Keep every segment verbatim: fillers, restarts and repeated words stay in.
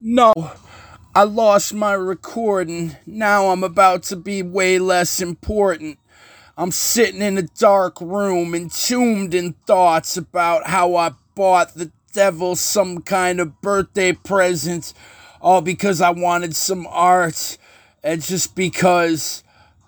No, I lost my recording. Now I'm about to be way less important. I'm sitting in a dark room, entombed in thoughts about how I bought the devil some kind of birthday present, all because I wanted some art, and just because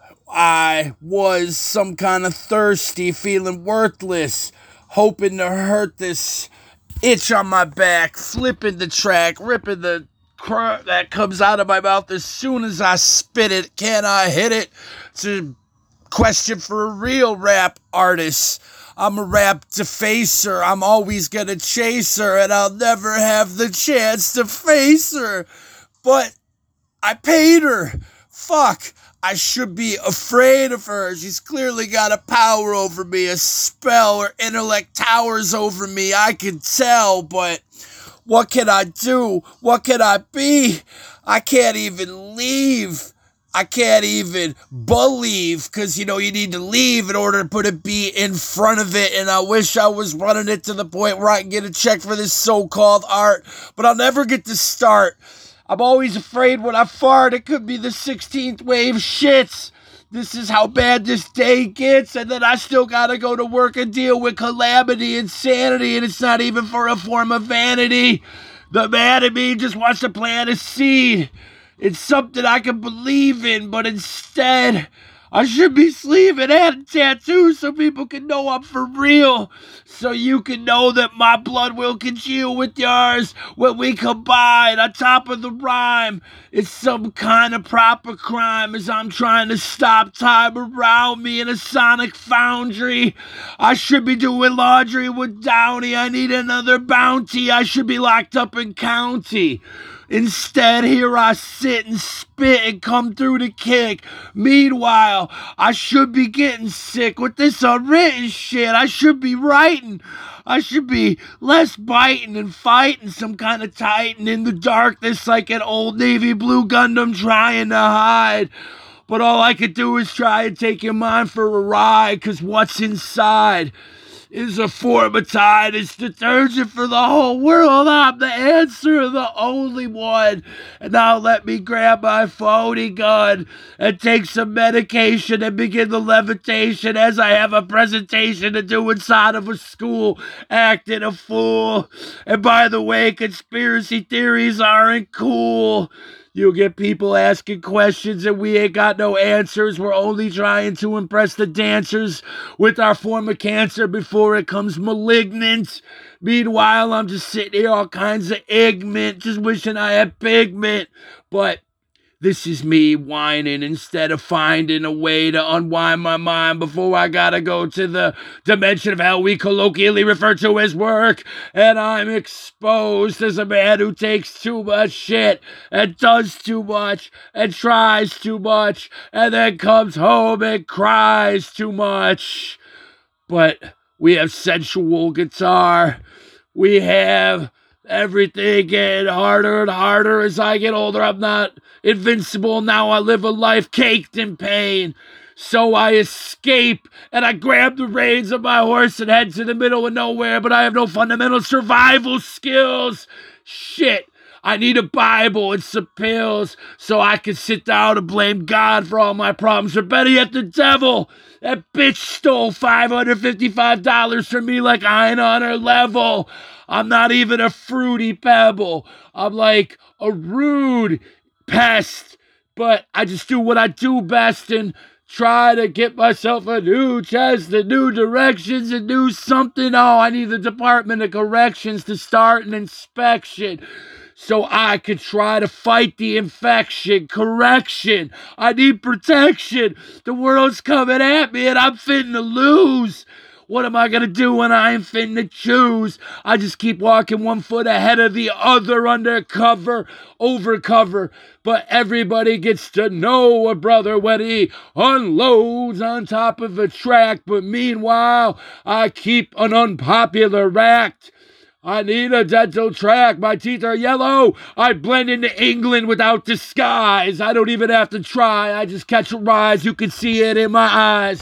I was some kind of thirsty, feeling worthless, hoping to hurt this itch on my back, flipping the track, ripping the cr- that comes out of my mouth as soon as I spit it. Can I hit it? It's a question for a real rap artist. I'm a rap defacer. I'm always gonna chase her, and I'll never have the chance to face her. But I paid her. Fuck. I should be afraid of her. She's clearly got a power over me, a spell. Her intellect towers over me. I can tell, but what can I do? What can I be? I can't even leave. I can't even believe, because, you know, you need to leave in order to put a B in front of it, and I wish I was running it to the point where I can get a check for this so-called art, but I'll never get to start. I'm always afraid when I fart, it could be the sixteenth wave shits. This is how bad this day gets, and then I still gotta go to work and deal with calamity, insanity, and it's not even for a form of vanity. The man in me just wants to plant a seed. It's something I can believe in, but instead, I should be sleeving and tattoo so people can know I'm for real. So you can know that my blood will congeal with yours when we combine on top of the rhyme. It's some kind of proper crime as I'm trying to stop time around me in a sonic foundry. I should be doing laundry with Downey. I need another bounty. I should be locked up in county. Instead, here I sit and spit and come through the kick. Meanwhile, I should be getting sick with this unwritten shit. I should be writing. I should be less biting and fighting some kind of titan in the darkness like an old Navy blue Gundam trying to hide. But all I could do is try and take your mind for a ride, cause what's inside is a form of tide. It's detergent for the whole world. I'm the answer, the only one. And now let me grab my phony gun and take some medication and begin the levitation as I have a presentation to do inside of a school, acting a fool. And by the way, conspiracy theories aren't cool. You'll get people asking questions and we ain't got no answers. We're only trying to impress the dancers with our form of cancer before it comes malignant. Meanwhile, I'm just sitting here all kinds of ignorant, just wishing I had pigment. But this is me whining instead of finding a way to unwind my mind before I gotta go to the dimension of hell we colloquially refer to as work. And I'm exposed as a man who takes too much shit and does too much and tries too much and then comes home and cries too much. But we have sensual guitar. We have everything getting harder and harder as I get older. I'm not invincible. Now I live a life caked in pain. So I escape and I grab the reins of my horse and head to the middle of nowhere, but I have no fundamental survival skills. Shit. I need a Bible and some pills so I can sit down and blame God for all my problems, or better yet, the devil. That bitch stole five hundred fifty-five dollars from me like I ain't on her level. I'm not even a fruity pebble. I'm like a rude pest, but I just do what I do best and try to get myself a new chest and new directions and new something. Oh, I need the Department of Corrections to start an inspection so I could try to fight the infection. Correction. I need protection. The world's coming at me and I'm fitting to lose. What am I gonna do when I ain't finna choose? I just keep walking one foot ahead of the other, undercover, over cover. But everybody gets to know a brother when he unloads on top of a track. But meanwhile, I keep an unpopular act. I need a dental track. My teeth are yellow. I blend into England without disguise. I don't even have to try. I just catch a rise. You can see it in my eyes.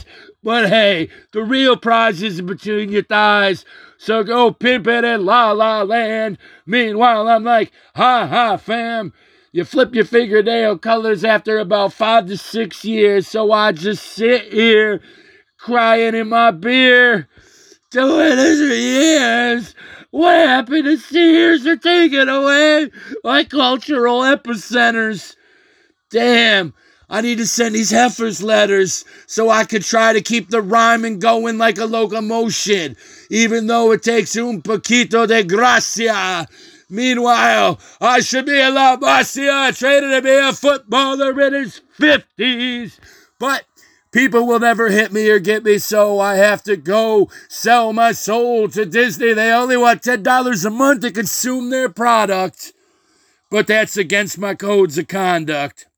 But hey, the real prize is between your thighs. So go pimp it in La La Land. Meanwhile, I'm like, ha ha, fam. You flip your fingernail colors after about five to six years. So I just sit here crying in my beer. Doing this for years. What happened to Sears? Are taken away by cultural epicenters. Damn. I need to send these heifers letters so I could try to keep the rhyming going like a locomotion, even though it takes un poquito de gracia. Meanwhile, I should be a La Masia, training to be a footballer in his fifties. But people will never hit me or get me, so I have to go sell my soul to Disney. They only want ten dollars a month to consume their product. But that's against my codes of conduct.